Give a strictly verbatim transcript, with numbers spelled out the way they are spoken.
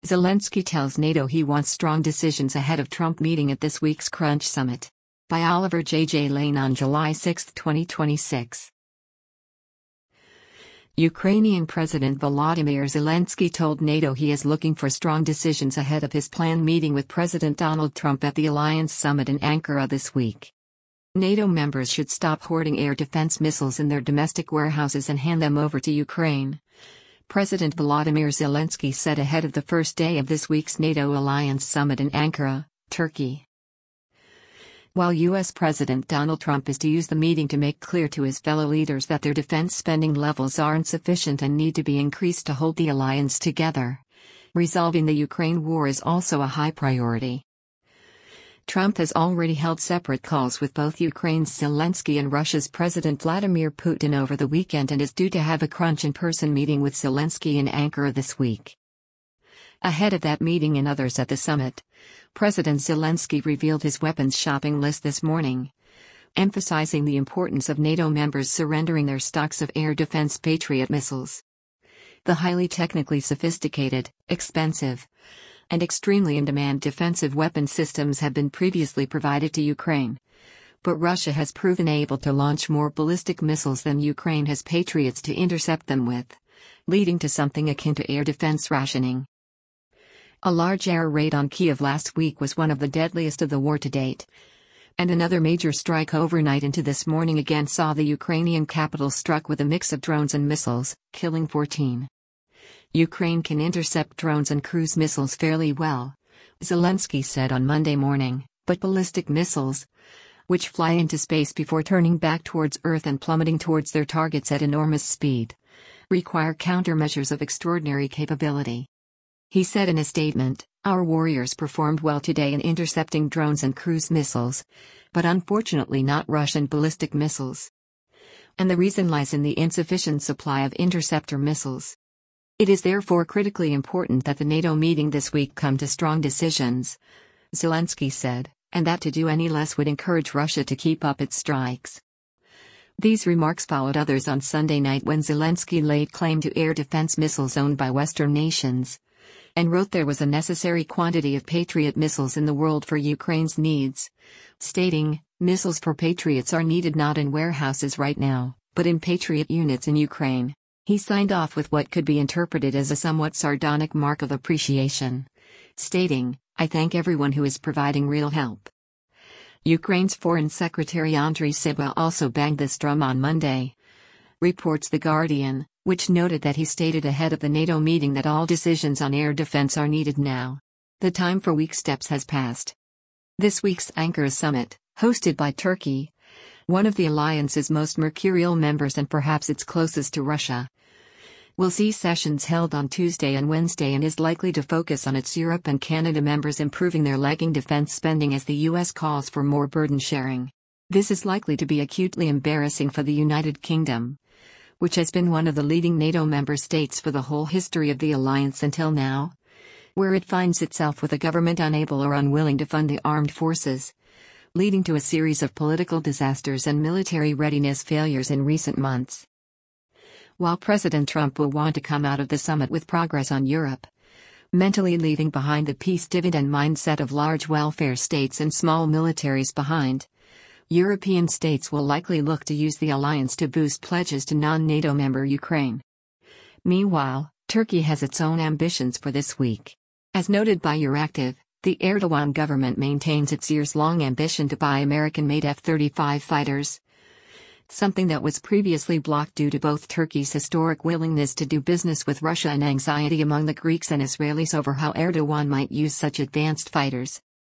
Zelensky tells NATO he wants strong decisions ahead of Trump meeting at this week's Crunch Summit. By Oliver J. J. Lane on July sixth, twenty twenty-six. Ukrainian President Volodymyr Zelensky told NATO he is looking for strong decisions ahead of his planned meeting with President Donald Trump at the Alliance Summit in Ankara this week. NATO members should stop hoarding air defense missiles in their domestic warehouses and hand them over to Ukraine, President Volodymyr Zelensky said ahead of the first day of this week's NATO Alliance Summit in Ankara, Turkey. While U S President Donald Trump is to use the meeting to make clear to his fellow leaders that their defense spending levels are insufficient and need to be increased to hold the alliance together, resolving the Ukraine war is also a high priority. Trump has already held separate calls with both Ukraine's Zelensky and Russia's President Vladimir Putin over the weekend and is due to have a crunch in-person meeting with Zelensky in Ankara this week. Ahead of that meeting and others at the summit, President Zelensky revealed his weapons shopping list this morning, emphasizing the importance of NATO members surrendering their stocks of air defense Patriot missiles. The highly technically sophisticated, expensive, and extremely in-demand defensive weapon systems have been previously provided to Ukraine, but Russia has proven able to launch more ballistic missiles than Ukraine has Patriots to intercept them with, leading to something akin to air defense rationing. A large air raid on Kyiv last week was one of the deadliest of the war to date, and another major strike overnight into this morning again saw the Ukrainian capital struck with a mix of drones and missiles, killing fourteen. Ukraine can intercept drones and cruise missiles fairly well, Zelensky said on Monday morning, but ballistic missiles, which fly into space before turning back towards Earth and plummeting towards their targets at enormous speed, require countermeasures of extraordinary capability. He said in a statement, "Our warriors performed well today in intercepting drones and cruise missiles, but unfortunately not Russian ballistic missiles. And the reason lies in the insufficient supply of interceptor missiles. It is therefore critically important that the NATO meeting this week come to strong decisions," Zelensky said, and that to do any less would encourage Russia to keep up its strikes. These remarks followed others on Sunday night when Zelensky laid claim to air defense missiles owned by Western nations, and wrote there was a necessary quantity of Patriot missiles in the world for Ukraine's needs, stating, "Missiles for Patriots are needed not in warehouses right now, but in Patriot units in Ukraine." He signed off with what could be interpreted as a somewhat sardonic mark of appreciation, stating, "I thank everyone who is providing real help." Ukraine's Foreign Secretary Andriy Sybiha also banged this drum on Monday, reports The Guardian, which noted that he stated ahead of the NATO meeting that all decisions on air defense are needed now. The time for weak steps has passed. This week's Ankara summit, hosted by Turkey, one of the alliance's most mercurial members and perhaps its closest to Russia, will see sessions held on Tuesday and Wednesday and is likely to focus on its Europe and Canada members improving their lagging defense spending as the U S calls for more burden sharing. This is likely to be acutely embarrassing for the United Kingdom, which has been one of the leading NATO member states for the whole history of the alliance until now, where it finds itself with a government unable or unwilling to fund the armed forces, leading to a series of political disasters and military readiness failures in recent months. While President Trump will want to come out of the summit with progress on Europe, mentally leaving behind the peace dividend mindset of large welfare states and small militaries behind, European states will likely look to use the alliance to boost pledges to non-NATO member Ukraine. Meanwhile, Turkey has its own ambitions for this week. As noted by Euractiv, the Erdogan government maintains its years-long ambition to buy American-made F thirty-five fighters, something that was previously blocked due to both Turkey's historic willingness to do business with Russia and anxiety among the Greeks and Israelis over how Erdogan might use such advanced fighters.